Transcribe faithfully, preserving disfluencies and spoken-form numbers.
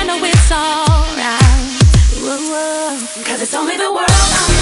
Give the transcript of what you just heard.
know it's alright. Cause it's only the world I'm